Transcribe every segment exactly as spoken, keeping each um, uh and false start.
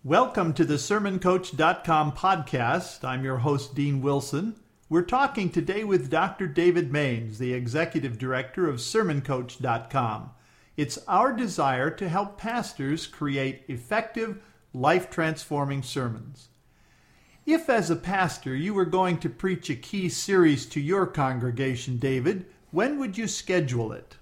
Welcome to the sermon coach dot com podcast. I'm your host, Dean Wilson. We're talking today with Doctor David Maines, the Executive Director of sermon coach dot com. It's our desire to help pastors create effective, life-transforming sermons. If, as a pastor, you were going to preach a key series to your congregation, David, when would you schedule it?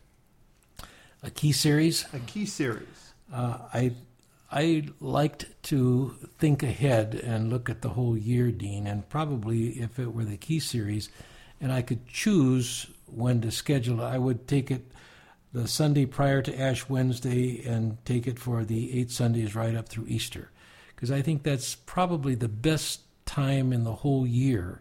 A key series? A key series. Uh, I I liked to think ahead and look at the whole year, Dean, and probably if it were the key series and I could choose when to schedule it, I would take it the Sunday prior to Ash Wednesday and take it for the eight Sundays right up through Easter, because I think that's probably the best time in the whole year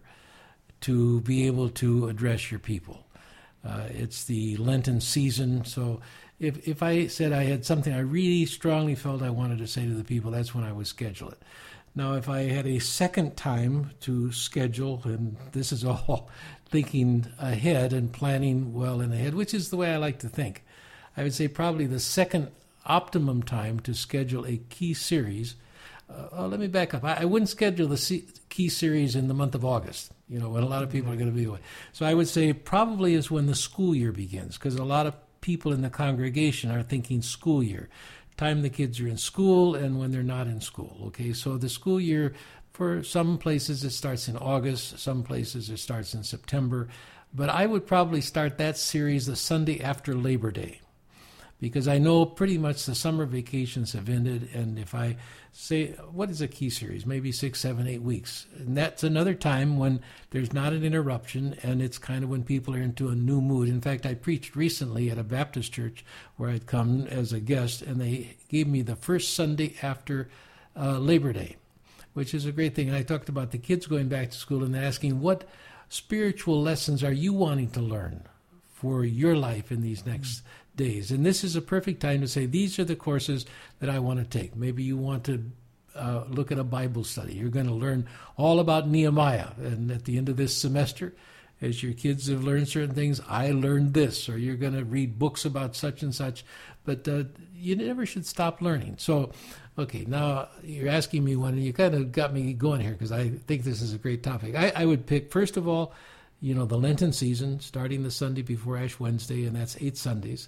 to be able to address your people. Uh, it's the Lenten season, so if if I said I had something I really strongly felt I wanted to say to the people, that's when I would schedule it. Now, if I had a second time to schedule, and this is all thinking ahead and planning well in ahead, which is the way I like to think, I would say probably the second optimum time to schedule a key series. Uh, oh, let me back up. I, I wouldn't schedule the C- key series in the month of August, you know, when a lot of people are going to be away. So I would say probably is when the school year begins, because a lot of people in the congregation are thinking school year, time the kids are in school and when they're not in school. Okay, so the school year, for some places it starts in August, some places it starts in September, but I would probably start that series the Sunday after Labor Day, because I know pretty much the summer vacations have ended, and if I say, what is a key series? Maybe six, seven, eight weeks. And that's another time when there's not an interruption, and it's kind of when people are into a new mood. In fact, I preached recently at a Baptist church where I'd come as a guest, and they gave me the first Sunday after uh, Labor Day, which is a great thing. And I talked about the kids going back to school and asking, what spiritual lessons are you wanting to learn for your life in these next mm-hmm. days? And this is a perfect time to say, these are the courses that I want to take. Maybe you want to uh, look at a Bible study. You're going to learn all about Nehemiah. And at the end of this semester, as your kids have learned certain things, I learned this. Or you're going to read books about such and such. But uh, you never should stop learning. So, okay, now you're asking me one, and you kind of got me going here because I think this is a great topic. I, I would pick, first of all, you know, the Lenten season, starting the Sunday before Ash Wednesday, and that's eight Sundays,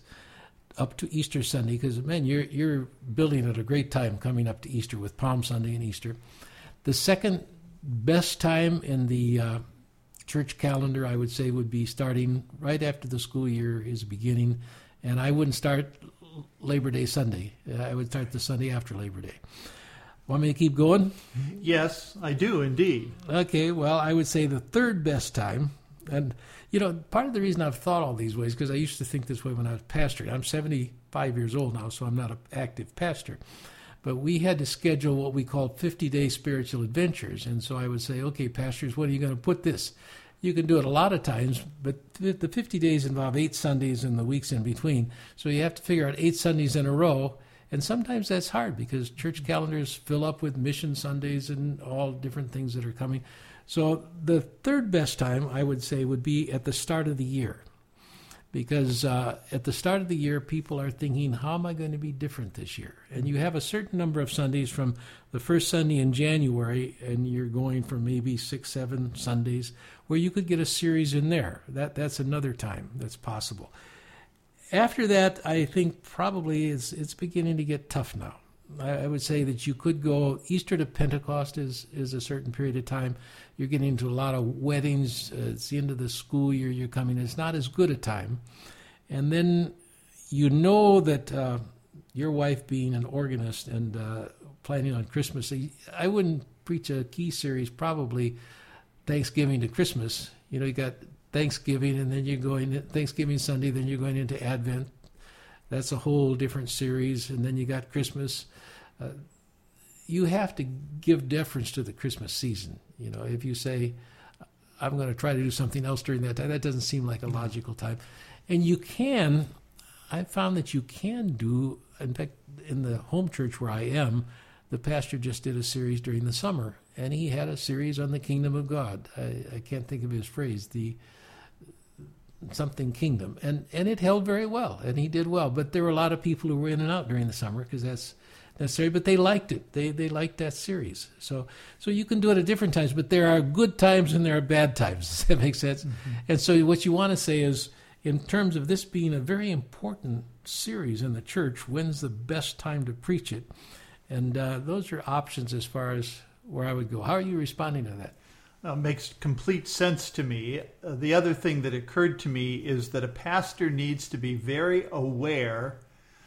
up to Easter Sunday, because, man, you're you're building at a great time coming up to Easter with Palm Sunday and Easter. The second best time in the uh, church calendar, I would say, would be starting right after the school year is beginning, and I wouldn't start Labor Day Sunday. I would start the Sunday after Labor Day. Want me to keep going? Yes, I do indeed. Okay, well, I would say the third best time. And, you know, part of the reason I've thought all these ways, because I used to think this way when I was pastoring. I'm seventy-five years old now, so I'm not an active pastor. But we had to schedule what we called fifty-day spiritual adventures. And so I would say, okay, pastors, when are you going to put this? You can do it a lot of times, but the fifty days involve eight Sundays and the weeks in between. So you have to figure out eight Sundays in a row. And sometimes that's hard because church calendars fill up with mission Sundays and all different things that are coming. So the third best time, I would say, would be at the start of the year. Because uh, at the start of the year, people are thinking, how am I going to be different this year? And you have a certain number of Sundays from the first Sunday in January, and you're going for maybe six, seven Sundays, where you could get a series in there. That That's another time that's possible. After that, I think probably it's, it's beginning to get tough now. I would say that you could go Easter to Pentecost is, is a certain period of time. You're getting into a lot of weddings. Uh, it's the end of the school year you're coming. It's not as good a time. And then you know that uh, your wife being an organist and uh, planning on Christmas, I wouldn't preach a key series probably Thanksgiving to Christmas. You know, you got Thanksgiving and then you're going Thanksgiving Sunday, then you're going into Advent. That's a whole different series. And then you got Christmas. Uh, you have to give deference to the Christmas season. You know, if you say, I'm going to try to do something else during that time, that doesn't seem like a logical time. And you can, I found that you can do, in fact, in the home church where I am, the pastor just did a series during the summer, and he had a series on the kingdom of God. I, I can't think of his phrase, the something kingdom. And, and it held very well, and he did well. But there were a lot of people who were in and out during the summer because that's necessary, but they liked it. They they liked that series. So so you can do it at different times, but there are good times and there are bad times. Does that make sense? Mm-hmm. And so what you want to say is, in terms of this being a very important series in the church, when's the best time to preach it? And uh, those are options as far as where I would go. How are you responding to that? Uh, makes complete sense to me. Uh, the other thing that occurred to me is that a pastor needs to be very aware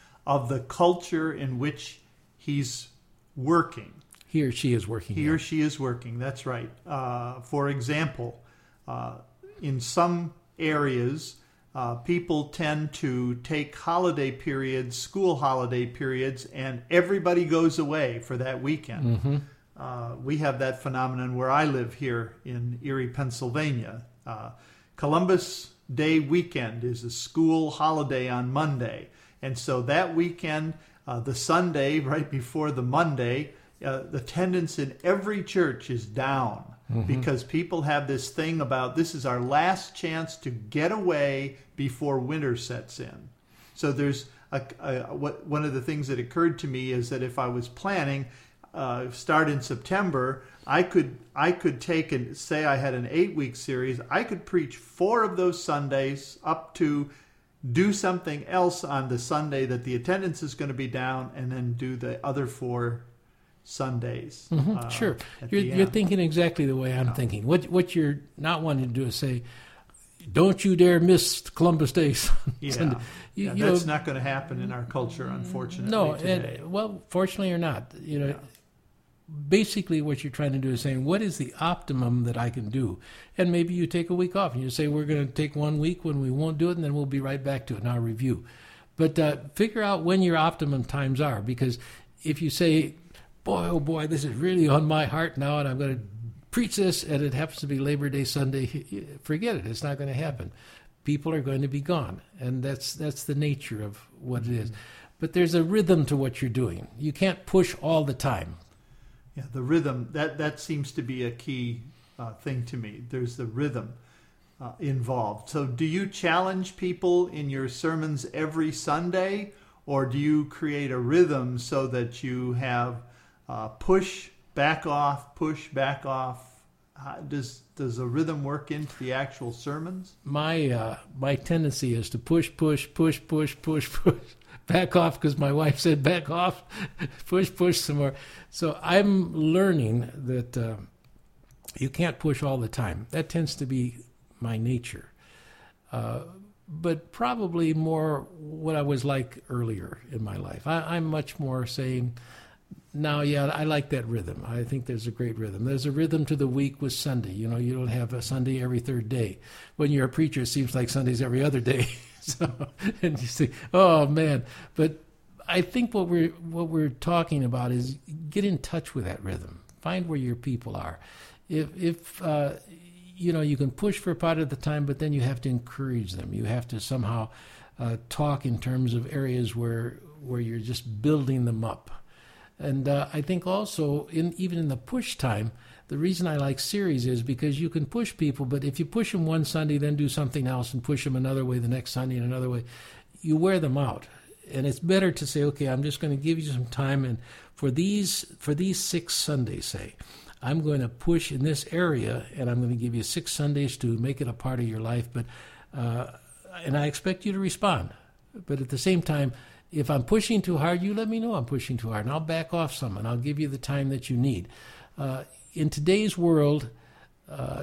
of the culture in which he's working. He or she is working. He yeah. or she is working, that's right. Uh, for example, uh, in some areas, uh, people tend to take holiday periods, school holiday periods, and everybody goes away for that weekend. Mm-hmm. Uh, we have that phenomenon where I live here in Erie, Pennsylvania. Uh, Columbus Day weekend is a school holiday on Monday. And so that weekend, uh, the Sunday right before the Monday, uh, the attendance in every church is down mm-hmm. because people have this thing about this is our last chance to get away before winter sets in. So there's a, a, what, one of the things that occurred to me is that if I was planning, Uh, start in September, I could I could take and say I had an eight-week series. I could preach four of those Sundays up to do something else on the Sunday that the attendance is going to be down, and then do the other four Sundays. Mm-hmm. Uh, sure, you're, you're thinking exactly the way I'm no. thinking. What what you're not wanting to do is say, "Don't you dare miss Columbus Day." Yeah, you, yeah you that's know, not going to happen in our culture, unfortunately. No, today. And, well, fortunately or not, you know. Yeah. Basically, what you're trying to do is saying, what is the optimum that I can do? And maybe you take a week off and you say, we're going to take one week when we won't do it, and then we'll be right back to it in our review. But uh, figure out when your optimum times are, because if you say, boy, oh boy, this is really on my heart now, and I'm going to preach this, and it happens to be Labor Day Sunday, forget it. It's not going to happen. People are going to be gone, and that's that's the nature of what it is. But there's a rhythm to what you're doing. You can't push all the time. Yeah, the rhythm, that, that seems to be a key uh, thing to me. There's the rhythm uh, involved. So do you challenge people in your sermons every Sunday, or do you create a rhythm so that you have uh, push, back off, push, back off? How, does does a rhythm work into the actual sermons? My uh, my tendency is to push, push, push, push, push, push. Back off because my wife said back off, push, push some more. So I'm learning that uh, you can't push all the time. That tends to be my nature. Uh, but probably more what I was like earlier in my life. I, I'm much more saying, now, yeah, I like that rhythm. I think there's a great rhythm. There's a rhythm to the week with Sunday. You know, you don't have a Sunday every third day. When you're a preacher, it seems like Sunday's every other day. So, and you say, oh man, but I think what we're what we're talking about is get in touch with that rhythm. Find where your people are. If if uh, you know you can push for part of the time, but then you have to encourage them. You have to somehow uh, talk in terms of areas where where you're just building them up. And uh, I think also in even in the push time. The reason I like series is because you can push people, but if you push them one Sunday, then do something else and push them another way the next Sunday and another way, you wear them out. And it's better to say, okay, I'm just going to give you some time, and for these for these six Sundays, say, I'm going to push in this area, and I'm going to give you six Sundays to make it a part of your life. But uh, and I expect you to respond. But at the same time, if I'm pushing too hard, you let me know I'm pushing too hard, and I'll back off some, and I'll give you the time that you need. Uh, In today's world, uh,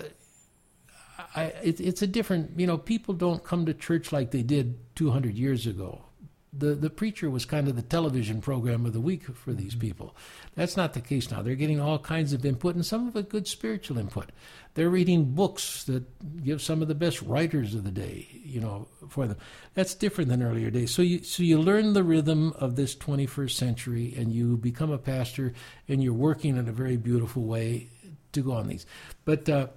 I, it, it's a different, you know, people don't come to church like they did two hundred years ago. The the preacher was kind of the television program of the week for these people. That's not the case now. They're getting all kinds of input, and some of it good spiritual input. They're reading books that give some of the best writers of the day, you know, for them. That's different than earlier days. So you so you learn the rhythm of this twenty-first century, and you become a pastor, and you're working in a very beautiful way to go on these. But uh,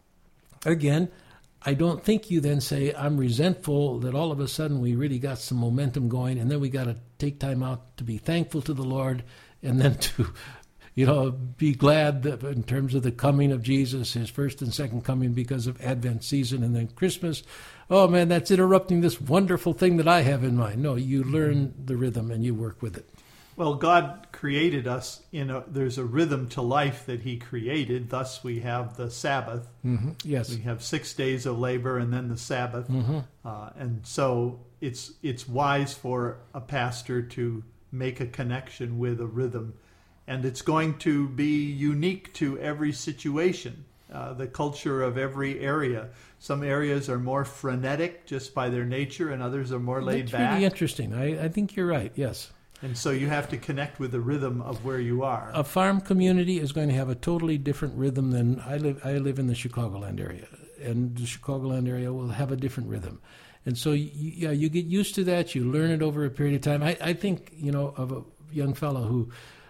again, I don't think you then say, I'm resentful that all of a sudden we really got some momentum going, and then we got to take time out to be thankful to the Lord, and then to, you know, be glad that in terms of the coming of Jesus, his first and second coming because of Advent season, and then Christmas. Oh man, that's interrupting this wonderful thing that I have in mind. No, you learn the rhythm and you work with it. Well, God created us in a, there's a rhythm to life that he created. Thus, we have the Sabbath. Mm-hmm. Yes. We have six days of labor and then the Sabbath. Mm-hmm. Uh, and so it's it's wise for a pastor to make a connection with a rhythm. And it's going to be unique to every situation, uh, the culture of every area. Some areas are more frenetic just by their nature, and others are more laid That's back. really interesting. I, I think you're right, yes. And so you have to connect with the rhythm of where you are. A farm community is going to have a totally different rhythm than I live. I live in the Chicagoland area, and the Chicagoland area will have a different rhythm. And so, you, yeah, you get used to that. You learn it over a period of time. I, I think, you know, of a young fellow who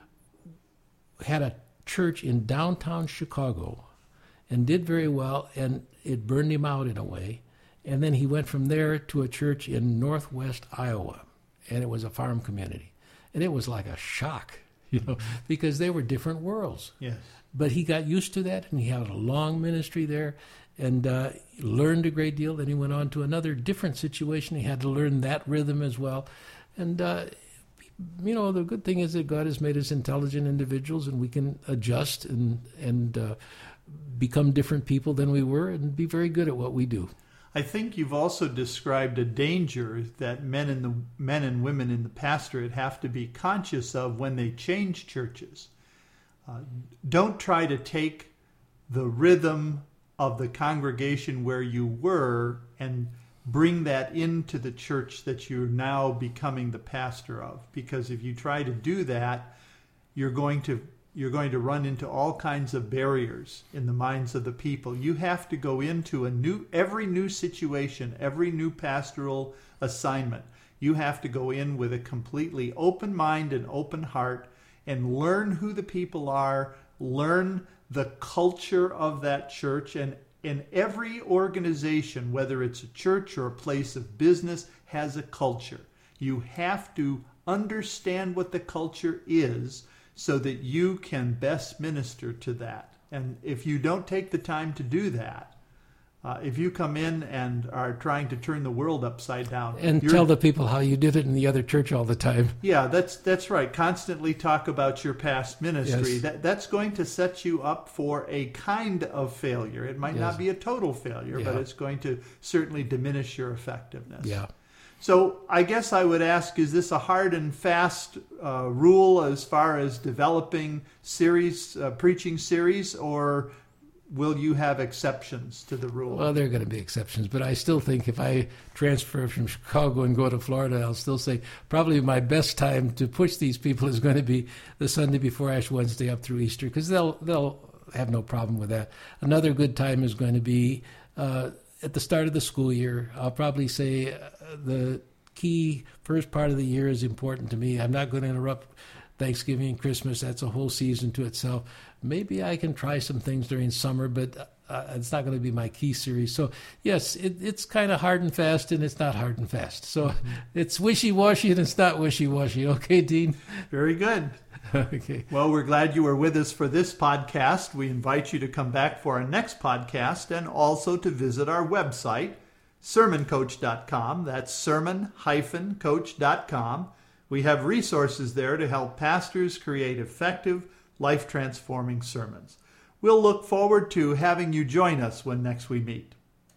had a church in downtown Chicago and did very well, and it burned him out in a way. And then he went from there to a church in northwest Iowa, and it was a farm community. And it was like a shock, you know, because they were different worlds. Yes. But he got used to that, and he had a long ministry there, and uh, learned a great deal. Then he went on to another different situation. He had to learn that rhythm as well. And, uh, you know, the good thing is that God has made us intelligent individuals, and we can adjust and, and uh, become different people than we were and be very good at what we do. I think you've also described a danger that men and the men and women in the pastorate have to be conscious of when they change churches. Uh, don't try to take the rhythm of the congregation where you were and bring that into the church that you're now becoming the pastor of. Because if you try to do that, you're going to you're going to run into all kinds of barriers in the minds of the people. You have to go into a new, every new situation, every new pastoral assignment. You have to go in with a completely open mind and open heart and learn who the people are, learn the culture of that church. And in every organization, whether it's a church or a place of business, has a culture. You have to understand what the culture is so that you can best minister to that. And if you don't take the time to do that, uh, if you come in and are trying to turn the world upside down... And tell the people how you did it in the other church all the time. Yeah, that's that's right. Constantly talk about your past ministry. Yes. That That's going to set you up for a kind of failure. It might Yes. not be a total failure, Yeah. but it's going to certainly diminish your effectiveness. Yeah. So I guess I would ask, is this a hard and fast uh, rule as far as developing series, uh, preaching series, or will you have exceptions to the rule? Well, there are going to be exceptions, but I still think if I transfer from Chicago and go to Florida, I'll still say probably my best time to push these people is going to be the Sunday before Ash Wednesday up through Easter, because they'll they'll have no problem with that. Another good time is going to be uh, at the start of the school year. I'll probably say uh, the key first part of the year is important to me. I'm not going to interrupt Thanksgiving and Christmas. That's a whole season to itself. Maybe I can try some things during summer, but uh, it's not going to be my key series. So, yes, it, it's kind of hard and fast, and it's not hard and fast. So mm-hmm. It's wishy-washy, and it's not wishy-washy. Okay, Dean? Very good. Okay. Well, we're glad you were with us for this podcast. We invite you to come back for our next podcast and also to visit our website, sermon coach dot com. That's sermon dash coach dot com. We have resources there to help pastors create effective, life-transforming sermons. We'll look forward to having you join us when next we meet.